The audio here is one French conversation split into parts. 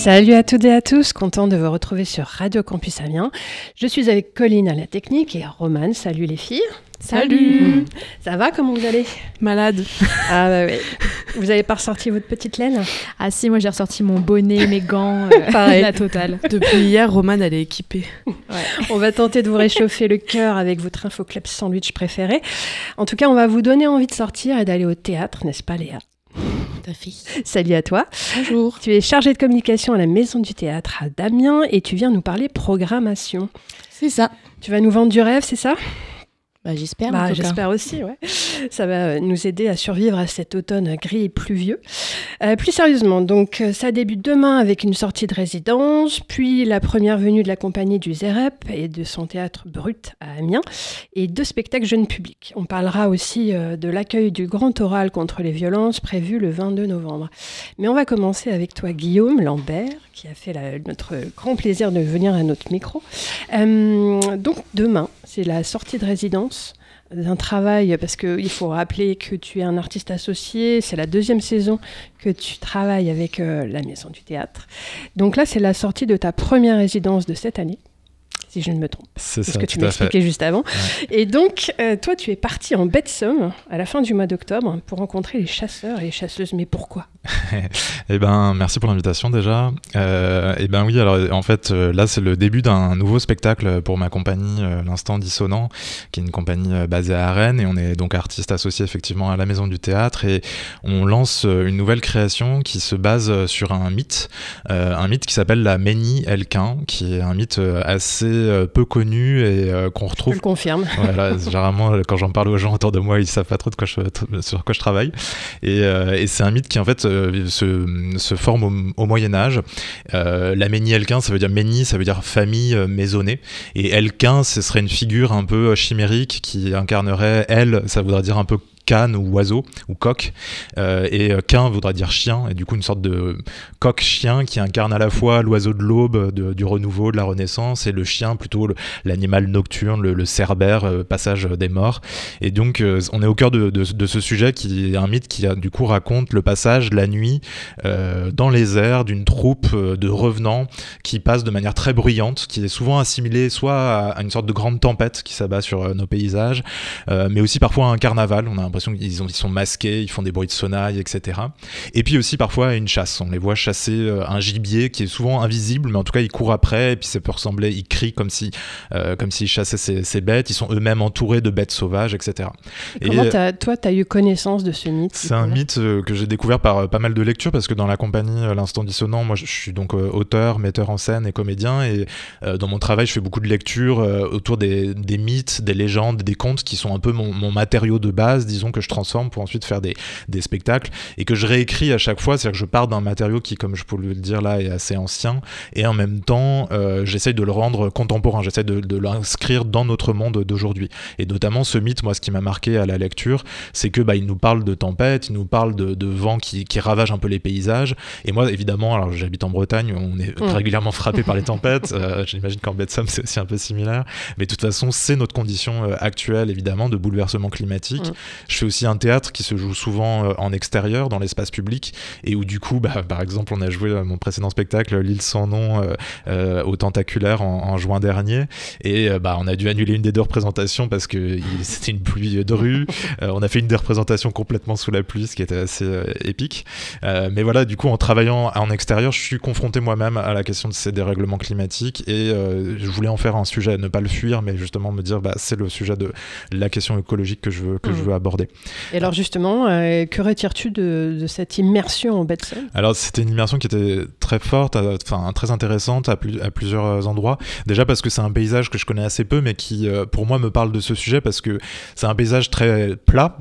Salut à toutes et à tous, content de vous retrouver sur Radio Campus Amiens. Je suis avec Colline à la technique et Romane. Salut les filles. Salut. Ça va, comment vous allez ? Malade. Ah bah oui. Vous n'avez pas ressorti votre petite laine ? Ah si, moi j'ai ressorti mon bonnet, mes gants, Pareil. la totale. Depuis hier, Romane, elle est équipée. Ouais. On va tenter de vous réchauffer le cœur avec votre InfoClub sandwich préféré. En tout cas, on va vous donner envie de sortir et d'aller au théâtre, n'est-ce pas Léa ? Ta fille. Salut à toi. Bonjour. Tu es chargée de communication à la Maison du Théâtre à Amiens et tu viens nous parler programmation. C'est ça. Tu vas nous vendre du rêve, c'est ça ? J'espère. En tout cas. J'espère aussi, ouais. Ça va nous aider à survivre à cet automne gris et pluvieux. Plus sérieusement, donc ça débute demain avec une sortie de résidence, puis la première venue de la compagnie du ZEREP et de son théâtre Brut à Amiens, et 2 spectacles jeunes publics. On parlera aussi de l'accueil du grand oral contre les violences prévu le 22 novembre. Mais on va commencer avec toi, Guillaume Lambert, qui a fait notre grand plaisir de venir à notre micro. Donc demain, c'est la sortie de résidence d'un travail, parce qu'il faut rappeler que tu es un artiste associé, c'est la 2e saison que tu travailles avec la Maison du Théâtre. Donc là, c'est la sortie de ta première résidence de cette année, si je ne me trompe. C'est ça, ce que tu m'expliquais juste avant. Ouais. Et donc, toi, tu es parti en baie de Somme à la fin du mois d'octobre pour rencontrer les chasseurs et les chasseuses. Mais pourquoi ? Eh ben, merci pour l'invitation déjà. Eh ben oui, alors en fait, là, c'est le début d'un nouveau spectacle pour ma compagnie, l'Instant Dissonant, qui est une compagnie basée à Rennes, et on est donc artiste associé effectivement à la Maison du Théâtre, et on lance une nouvelle création qui se base sur un mythe qui s'appelle la Ménie Elquin, qui est un mythe assez peu connu et qu'on retrouve. Je le confirme. Voilà, généralement, quand j'en parle aux gens autour de moi, ils savent pas trop sur quoi je travaille. Et c'est un mythe qui en fait se forme au Moyen-Âge. La Ménie Elquin, ça veut dire Ménie, ça veut dire famille maisonnée. Et Elquin, ce serait une figure un peu chimérique qui incarnerait elle, ça voudrait dire un peu cane ou oiseau ou coq, et quin voudra dire chien, et du coup une sorte de coq-chien qui incarne à la fois l'oiseau de l'aube, du renouveau, de la renaissance, et le chien plutôt l'animal nocturne, le cerbère, passage des morts. Et donc on est au cœur de ce sujet qui est un mythe qui du coup raconte le passage la nuit dans les airs d'une troupe de revenants qui passe de manière très bruyante, qui est souvent assimilée soit à une sorte de grande tempête qui s'abat sur nos paysages, mais aussi parfois à un carnaval. On a l'impression qu'ils sont masqués, ils font des bruits de sonnailles, etc. Et puis aussi parfois à une chasse. On les voit chasser un gibier qui est souvent invisible, mais en tout cas ils courent après, et puis ça peut ressembler, ils crient comme s'ils chassaient ces bêtes. Ils sont eux-mêmes entourés de bêtes sauvages, etc. Comment toi, tu as eu connaissance de ce mythe ? C'est un mythe que j'ai découvert par pas mal de lectures, parce que dans la compagnie l'Instant Dissonant, moi je suis donc auteur, metteur en scène et comédien, et dans mon travail je fais beaucoup de lectures autour des mythes, des légendes, des contes qui sont un peu mon matériau de base, disons, que je transforme pour ensuite faire des spectacles, et que je réécris à chaque fois. C'est-à-dire que je pars d'un matériau qui, comme je peux le dire là, est assez ancien, et en même temps j'essaye de le rendre contemporain, j'essaye de l'inscrire dans notre monde d'aujourd'hui. Et notamment ce mythe, moi ce qui m'a marqué à la lecture, c'est que il nous parle de tempêtes, il nous parle de vents qui ravagent un peu les paysages, et moi évidemment, alors j'habite en Bretagne, on est régulièrement frappé par les tempêtes, j'imagine qu'en baie de Somme c'est aussi un peu similaire, mais de toute façon c'est notre condition actuelle évidemment de bouleversement climatique. Je fais aussi un théâtre qui se joue souvent en extérieur, dans l'espace public, et où du coup, par exemple, on a joué mon précédent spectacle, L'île sans nom, au Tentaculaire en juin dernier, et on a dû annuler une des 2 représentations parce que c'était une pluie de rue. On a fait une des représentations complètement sous la pluie, ce qui était assez épique. Mais voilà, du coup, en travaillant en extérieur, je suis confronté moi-même à la question de ces dérèglements climatiques, et je voulais en faire un sujet, ne pas le fuir, mais justement me dire, c'est le sujet de la question écologique que je veux aborder. Et alors justement, que retires-tu de cette immersion en baie de Somme ? Alors c'était une immersion qui était très forte, très intéressante à plusieurs endroits. Déjà parce que c'est un paysage que je connais assez peu, mais qui pour moi me parle de ce sujet, parce que c'est un paysage très plat.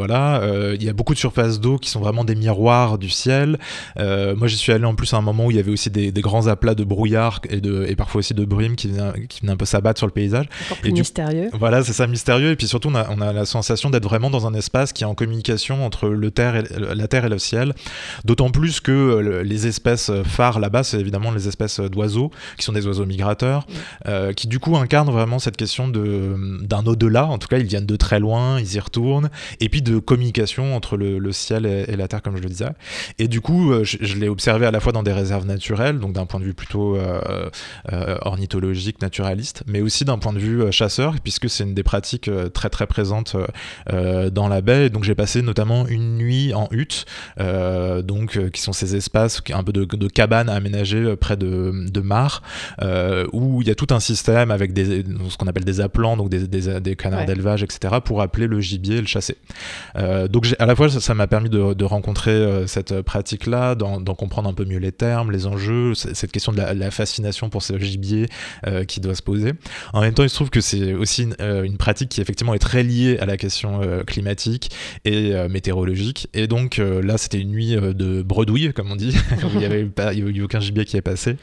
Il y a beaucoup de surfaces d'eau qui sont vraiment des miroirs du ciel. Moi j'y suis allé en plus à un moment où il y avait aussi des grands aplats de brouillard et parfois aussi de brume qui venaient un peu s'abattre sur le paysage. Encore plus mystérieux. Voilà, c'est ça, mystérieux. Et puis surtout on a la sensation d'être vraiment dans dans un espace qui est en communication entre la terre et le ciel, d'autant plus que les espèces phares là-bas, c'est évidemment les espèces d'oiseaux, qui sont des oiseaux migrateurs, qui du coup incarnent vraiment cette question d'un au-delà, en tout cas ils viennent de très loin, ils y retournent, et puis de communication entre le ciel et la terre, comme je le disais. Et du coup, je l'ai observé à la fois dans des réserves naturelles, donc d'un point de vue plutôt ornithologique, naturaliste, mais aussi d'un point de vue chasseur, puisque c'est une des pratiques très très présentes dans la baie. Et donc j'ai passé notamment une nuit en hutte, qui sont ces espaces un peu de cabanes aménagées près de mares, où il y a tout un système avec ce qu'on appelle des appelants, donc des canards d'élevage, etc., pour appeler le gibier et le chasser. Donc à la fois ça m'a permis de rencontrer cette pratique-là, d'en comprendre un peu mieux les termes, les enjeux, cette question de la fascination pour ce gibier qui doit se poser. En même temps, il se trouve que c'est aussi une pratique qui effectivement est très liée à la question climatique et météorologique. Et donc là, c'était une nuit de bredouille, comme on dit, où il n'y avait eu aucun gibier qui est passé.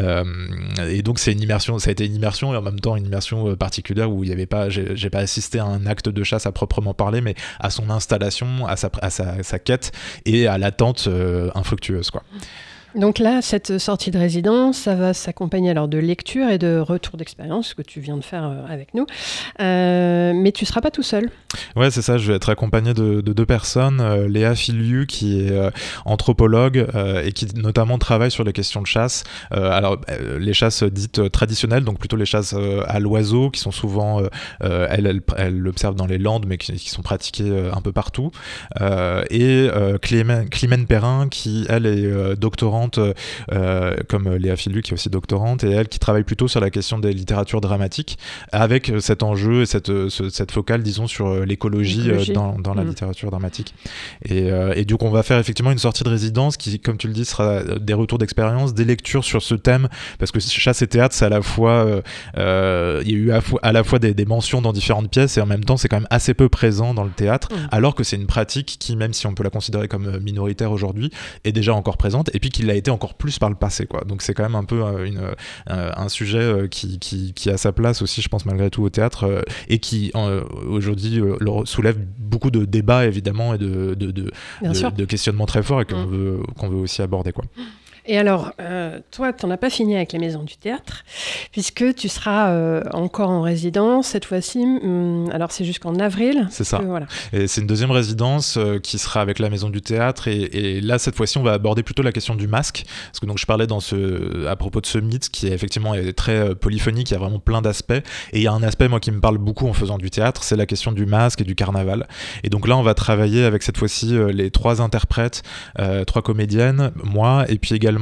Et donc ça a été une immersion et en même temps une immersion particulière où j'ai pas assisté à un acte de chasse à proprement parler, mais à son installation, à sa quête et à l'attente infructueuse, quoi. Donc là, cette sortie de résidence, ça va s'accompagner alors de lecture et de retour d'expérience, ce que tu viens de faire avec nous. Mais tu ne seras pas tout seul. Ouais, c'est ça. Je vais être accompagné de 2 personnes. Léa Filiu, qui est anthropologue et qui notamment travaille sur les questions de chasse. Les chasses dites traditionnelles, donc plutôt les chasses à l'oiseau, qui sont souvent, elle l'observe dans les Landes, mais qui sont pratiquées un peu partout. Et Climène Perrin, qui, elle, est doctorante, comme Léa Filiu, qui est aussi doctorante, et elle qui travaille plutôt sur la question des littératures dramatiques, avec cet enjeu et cette focale, disons, sur l'écologie dans la littérature dramatique. Et du coup, on va faire effectivement une sortie de résidence qui, comme tu le dis, sera des retours d'expérience, des lectures sur ce thème, parce que chasse et théâtre, c'est à la fois, il y a eu à la fois des mentions dans différentes pièces, et en même temps, c'est quand même assez peu présent dans le théâtre, alors que c'est une pratique qui, même si on peut la considérer comme minoritaire aujourd'hui, est déjà encore présente, et puis qu'il a été encore plus par le passé, quoi. Donc c'est quand même un peu un sujet qui a sa place aussi, je pense, malgré tout au théâtre, et qui aujourd'hui soulève beaucoup de débats, évidemment, et de questionnements très forts, et qu'on veut aussi aborder, quoi. Et alors, toi, tu n'en as pas fini avec les maisons du théâtre, puisque tu seras encore en résidence, cette fois-ci. Alors, c'est jusqu'en avril. C'est ça. Voilà. Et c'est une deuxième résidence qui sera avec la maison du théâtre. Et là, cette fois-ci, on va aborder plutôt la question du masque. Parce que donc, je parlais à propos de ce mythe qui est très polyphonique, il y a vraiment plein d'aspects. Et il y a un aspect, moi, qui me parle beaucoup en faisant du théâtre, c'est la question du masque et du carnaval. Et donc là, on va travailler avec cette fois-ci les 3 interprètes, 3 comédiennes, moi, et puis également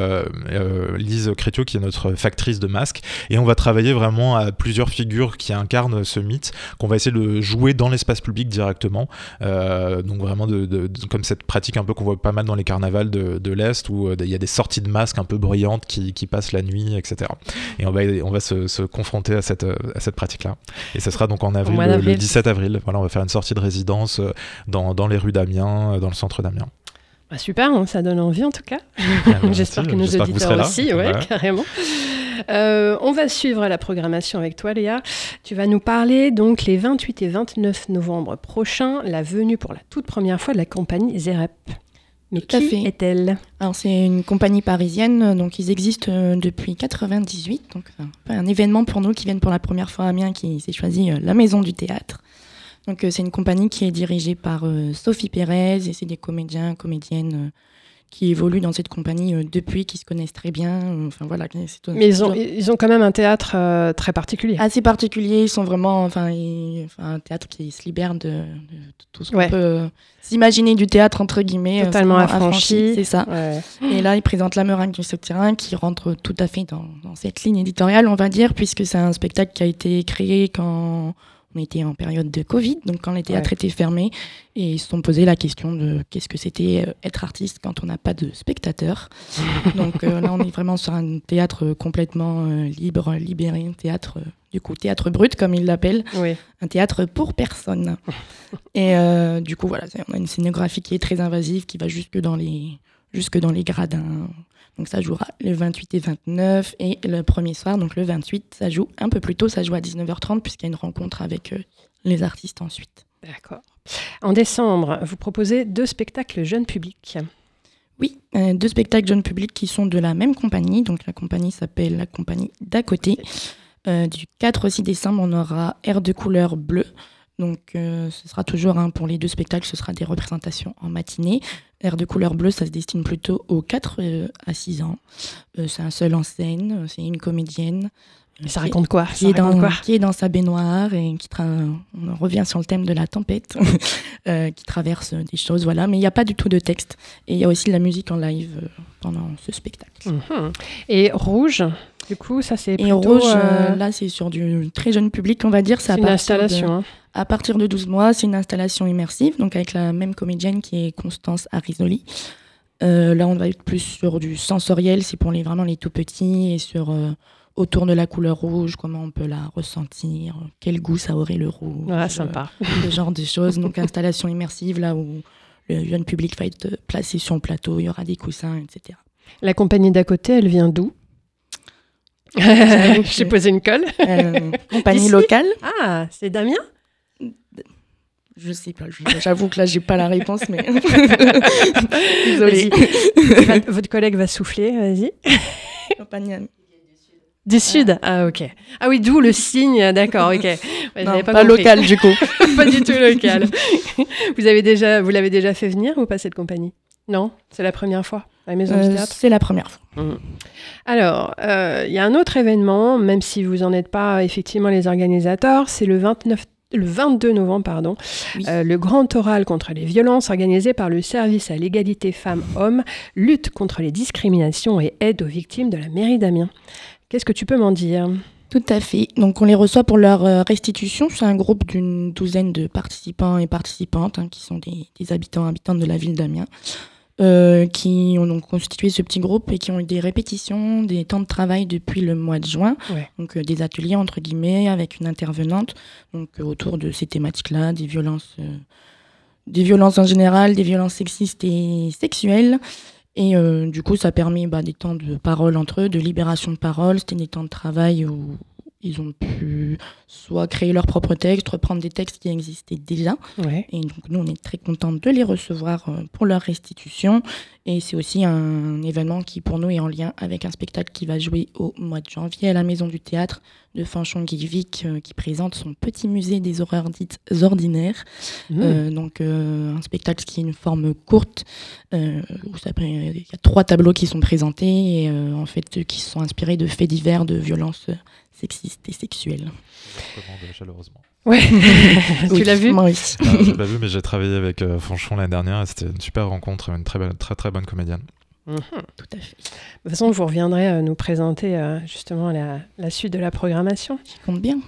Lise Crétiot, qui est notre factrice de masques, et on va travailler vraiment à plusieurs figures qui incarnent ce mythe, qu'on va essayer de jouer dans l'espace public directement, donc vraiment comme cette pratique un peu qu'on voit pas mal dans les carnavals de l'Est, où il y a des sorties de masques un peu brillantes qui passent la nuit, etc. Et on va se confronter à cette pratique-là. Et ça sera donc en avril, le 17 avril. Voilà, on va faire une sortie de résidence dans les rues d'Amiens, dans le centre d'Amiens. Bah super, ça donne envie en tout cas. J'espère que nos auditeurs aussi, carrément. On va suivre la programmation avec toi, Léa. Tu vas nous parler donc les 28 et 29 novembre prochains, la venue pour la toute première fois de la compagnie Zérep. Mais qui est-elle ? Alors c'est une compagnie parisienne, donc ils existent depuis 1998, donc un événement pour nous qui viennent pour la première fois à Amiens, qui s'est choisi la maison du théâtre. Donc c'est une compagnie qui est dirigée par Sophie Pérez, et c'est des comédiens, comédiennes qui évoluent dans cette compagnie depuis, qui se connaissent très bien. Voilà. Mais ils ont quand même un théâtre très particulier. Assez particulier, ils sont vraiment un théâtre qui se libère de tout ce qu'on peut s'imaginer du théâtre, entre guillemets. Totalement affranchi. C'est ça. Ouais. Et là, ils présentent La Meringue du Souterrain, qui rentre tout à fait dans cette ligne éditoriale, on va dire, puisque c'est un spectacle qui a été créé quand on était en période de Covid, donc quand les théâtres étaient fermés, et ils se sont posé la question de qu'est-ce que c'était être artiste quand on n'a pas de spectateurs. Donc là, on est vraiment sur un théâtre complètement libre, libéré, un théâtre, du coup, théâtre brut, comme ils l'appellent, un théâtre pour personne. Et du coup, voilà, on a une scénographie qui est très invasive, qui va jusque dans les gradins. Donc ça jouera le 28 et 29, et le premier soir, donc le 28, ça joue un peu plus tôt, ça joue à 19h30, puisqu'il y a une rencontre avec les artistes ensuite. D'accord. En décembre, vous proposez 2 spectacles jeunes publics. Oui, 2 spectacles jeunes publics qui sont de la même compagnie. Donc la compagnie s'appelle la compagnie d'à côté. Du 4 au 6 décembre, on aura Air de couleur bleue. Donc ce sera toujours, pour les 2 spectacles, ce sera des représentations en matinée. Air de couleur bleue, ça se destine plutôt aux 4 à 6 ans. C'est un seul en scène, c'est une comédienne. Ça raconte quoi? Qui est dans sa baignoire et on revient sur le thème de la tempête, qui traverse des choses, voilà. Mais il n'y a pas du tout de texte. Et il y a aussi de la musique en live pendant ce spectacle. Et Rouge, du coup, ça c'est plutôt... Et Rouge, là, c'est sur du très jeune public, on va dire. C'est une installation. À partir de 12 mois, c'est une installation immersive, donc avec la même comédienne qui est Constance Arisoli. Là, on va être plus sur du sensoriel, c'est pour vraiment les tout petits, et sur... autour de la couleur rouge, comment on peut la ressentir, quel goût ça aurait le rouge. Ah, sympa. Ce genre de choses. Donc, installation immersive, là où le jeune public va être placé sur le plateau, il y aura des coussins, etc. La compagnie d'à côté, elle vient d'où? J'ai posé une colle. Compagnie Ici locale. Ah, c'est Damien? Je sais pas, j'avoue que là, j'ai pas la réponse, mais... Désolée. Votre collègue va souffler, vas-y. Compagnie... Du Sud? Ah, ok. Ah oui, d'où le signe, d'accord, ok. Ouais, non, pas local, du coup. Pas du tout local. Vous l'avez déjà fait venir ou pas, cette compagnie? Non? C'est la première fois à la Maison du Théâtre? C'est la première fois. Alors, il y a un autre événement, même si vous n'en êtes pas effectivement les organisateurs, c'est le 22 novembre, oui. Le grand oral contre les violences organisé par le service à l'égalité femmes-hommes, lutte contre les discriminations et aide aux victimes de la mairie d'Amiens. Qu'est-ce que tu peux m'en dire? Tout à fait. Donc, on les reçoit pour leur restitution. C'est un groupe d'une douzaine de participants et participantes qui sont des habitantes de la ville d'Amiens, qui ont donc constitué ce petit groupe et qui ont eu des répétitions, des temps de travail depuis le mois de juin. Ouais. Donc, des ateliers, entre guillemets, avec une intervenante donc, autour de ces thématiques-là, des violences en général, des violences sexistes et sexuelles. Et du coup, ça permet des temps de parole entre eux, de libération de parole. C'était des temps de travail où ils ont pu soit créer leur propre texte, reprendre des textes qui existaient déjà. Ouais. Et donc, nous, on est très contents de les recevoir pour leur restitution. Et c'est aussi un événement qui, pour nous, est en lien avec un spectacle qui va jouer au mois de janvier à la Maison du Théâtre de Fanchon-Guilvic, qui présente son petit musée des horreurs dites ordinaires. Donc, un spectacle qui est une forme courte, où il y a 3 tableaux qui sont présentés, et en fait, qui sont inspirés de faits divers, de violences sexistes et sexuelles. Je recommande chaleureusement. Ouais. Oui, Tu l'as vu? moi aussi. J'ai pas vu, mais j'ai travaillé avec Fanchon l'année dernière et c'était une super rencontre, une très bonne comédienne. Tout à fait. De toute façon, vous reviendrez nous présenter justement la suite de la programmation. Je compte bien.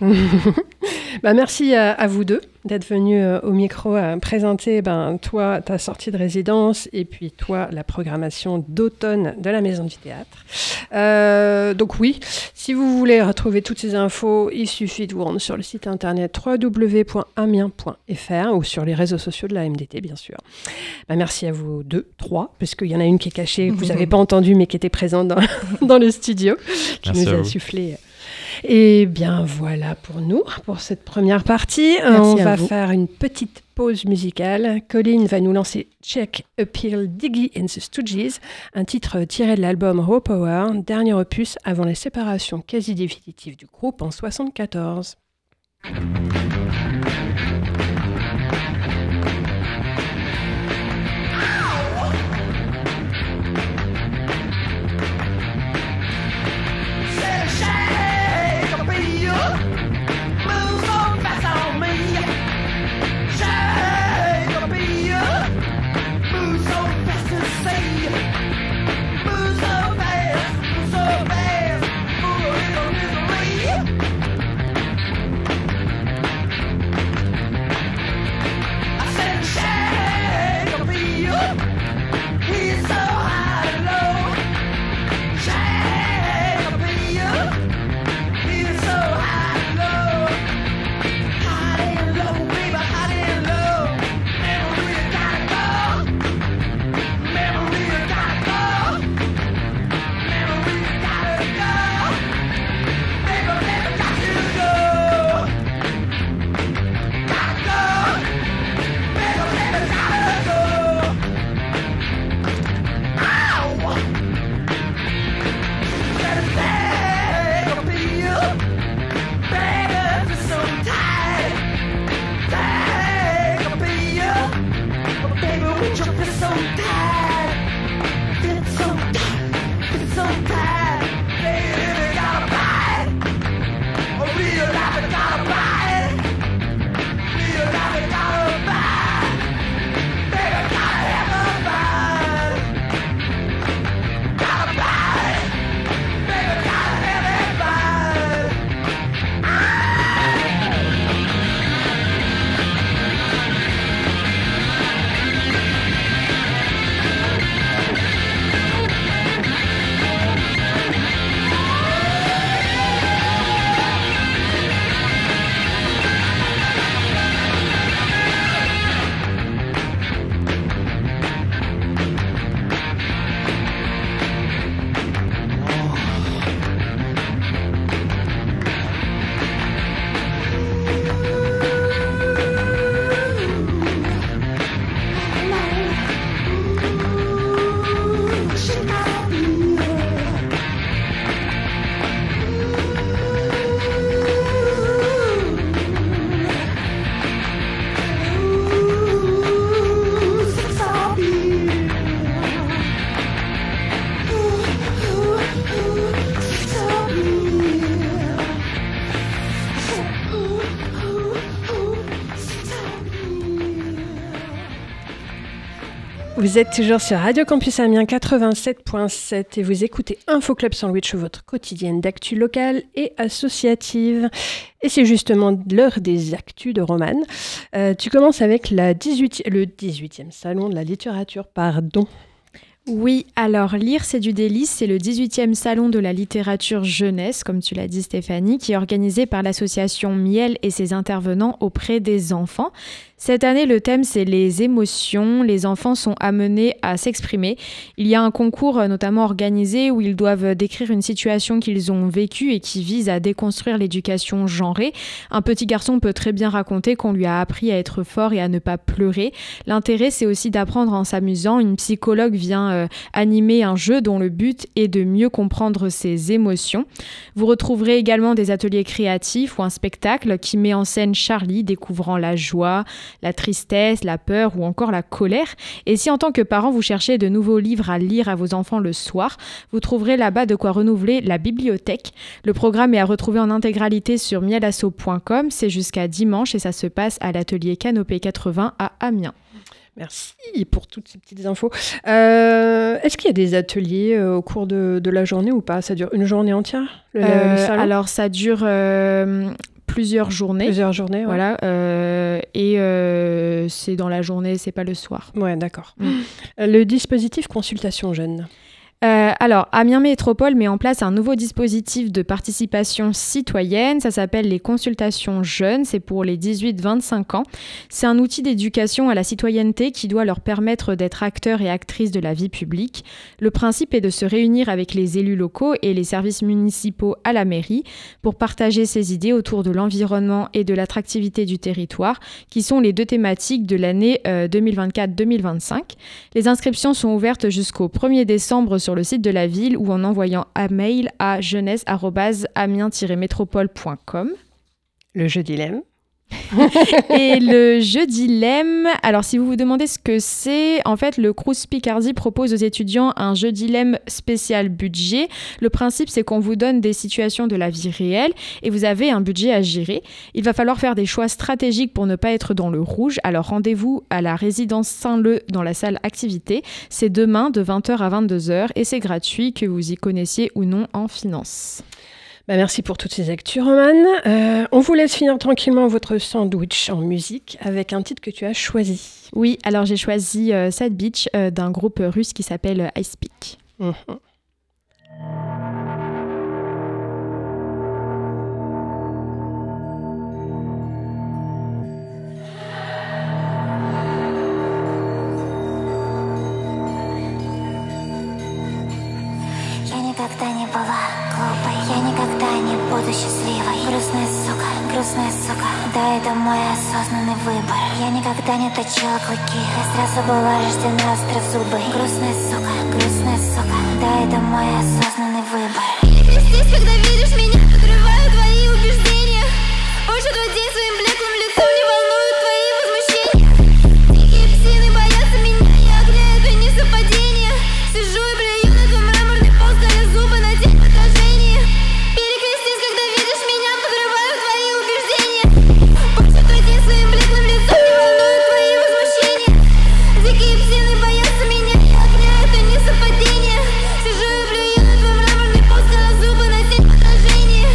Merci à vous deux d'être venus au micro présenter toi ta sortie de résidence et puis toi la programmation d'automne de la Maison du Théâtre. Donc oui, si vous voulez retrouver toutes ces infos, il suffit de vous rendre sur le site internet www.amiens.fr ou sur les réseaux sociaux de la MDT bien sûr. Merci à vous 3, parce qu'il y en a une qui est cachée, que vous n'avez pas entendue mais qui était présente dans le studio, qui Merci nous a soufflé. Et bien voilà pour nous, pour cette première partie. On va faire une petite pause musicale. Colin va nous lancer Check, Appeal, Diggy and the Stooges, un titre tiré de l'album Raw Power, dernier opus avant la séparation quasi définitive du groupe en 1974. Vous êtes toujours sur Radio Campus Amiens 87.7 et vous écoutez Info Club Sandwich, votre quotidienne d'actu locale et associative. Et c'est justement l'heure des actus de Romane. Tu commences avec le 18e salon de la littérature, pardon. Oui, alors Lire, c'est du délice, c'est le 18e salon de la littérature jeunesse, comme tu l'as dit Stéphanie, qui est organisé par l'association Miel et ses intervenants auprès des enfants. Cette année, le thème, c'est les émotions. Les enfants sont amenés à s'exprimer. Il y a un concours notamment organisé où ils doivent décrire une situation qu'ils ont vécue et qui vise à déconstruire l'éducation genrée. Un petit garçon peut très bien raconter qu'on lui a appris à être fort et à ne pas pleurer. L'intérêt, c'est aussi d'apprendre en s'amusant. Une psychologue vient animer un jeu dont le but est de mieux comprendre ses émotions. Vous retrouverez également des ateliers créatifs ou un spectacle qui met en scène Charlie découvrant la joie, la tristesse, la peur ou encore la colère. Et si en tant que parent, vous cherchez de nouveaux livres à lire à vos enfants le soir, vous trouverez là-bas de quoi renouveler la bibliothèque. Le programme est à retrouver en intégralité sur mielasso.com. C'est jusqu'à dimanche et ça se passe à l'atelier Canopée 80 à Amiens. Merci pour toutes ces petites infos. Est-ce qu'il y a des ateliers au cours de la journée ou pas ? Ça dure une journée entière, le salon ? Alors, ça dure plusieurs journées. Plusieurs journées, ouais. Voilà. Et c'est dans la journée, c'est pas le soir. Ouais, d'accord. Le dispositif consultation jeune. Alors, Amiens Métropole met en place un nouveau dispositif de participation citoyenne. Ça s'appelle les consultations jeunes. C'est pour les 18-25 ans. C'est un outil d'éducation à la citoyenneté qui doit leur permettre d'être acteurs et actrices de la vie publique. Le principe est de se réunir avec les élus locaux et les services municipaux à la mairie pour partager ses idées autour de l'environnement et de l'attractivité du territoire, qui sont les deux thématiques de l'année 2024-2025. Les inscriptions sont ouvertes jusqu'au 1er décembre sur le site de la ville ou en envoyant un mail à jeunesse@amiens-métropole.com. Le jeu dilemme. Et le jeu dilemme, alors si vous vous demandez ce que c'est, en fait le Crous Picardie propose aux étudiants un jeu dilemme spécial budget. Le principe c'est qu'on vous donne des situations de la vie réelle et vous avez un budget à gérer. Il va falloir faire des choix stratégiques pour ne pas être dans le rouge. Alors rendez-vous à la résidence Saint-Leu dans la salle activité. C'est demain de 20h à 22h et c'est gratuit, que vous y connaissiez ou non en finance. Merci pour toutes ces actus, Romane. On vous laisse finir tranquillement votre sandwich en musique avec un titre que tu as choisi. Oui, alors j'ai choisi Sad Beach d'un groupe russe qui s'appelle Ice Peak. Никогда не была глупой, я никогда не буду счастливой. Грустная сука, да, это мой осознанный выбор. Я никогда не точила клыки, я сразу была рождена острозубой. Грустная сука, да, это мой осознанный выбор. Здесь, когда видишь меня, подрываю твои убеждения. Больше твой день своим блеклым лицом не волнуют твои возмущения. Дикие псины боятся меня, я огня, это не совпадение. Сижу и плюю на твой мраморный пол, скаля зубы на тень отражения. Перекрестись, когда видишь меня, подрываю твои убеждения. Больше твой день своим блеклым лицом не волнуют твои возмущения. Дикие псины боятся меня, я огня, это не совпадение. Сижу и плюю на твой мраморный пол, скаля зубы на тень отражения.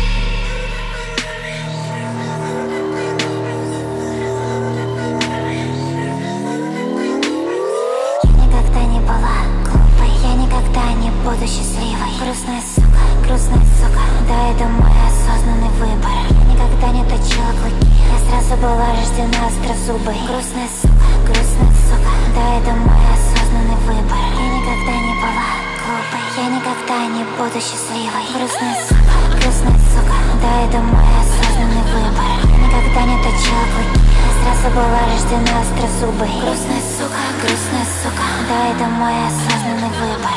Никогда не была глупой, я никогда не буду счастливой. Грустная сука, да, это мой осознанный выбор. Я никогда не точила клыки, я сразу была рождена острозубой. Грустная сука, да, это мой осознанный выбор. Я никогда не была глупой, я никогда не буду счастливой. Грустная сука, да, это мой осознанный выбор. Я никогда не точила клыки, я сразу была рождена острозубой. Грустная сука, да, это мой осознанный выбор.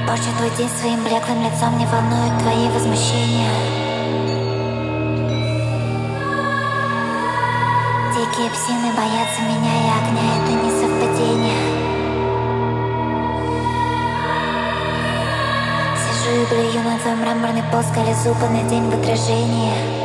Порча твой день своим блеклым лицом, не волнуют твои возмущения. Дикие псины боятся меня и огня, это не совпадение. Сижу и блюю на твой мраморный пол, скали зубы на день в отражении.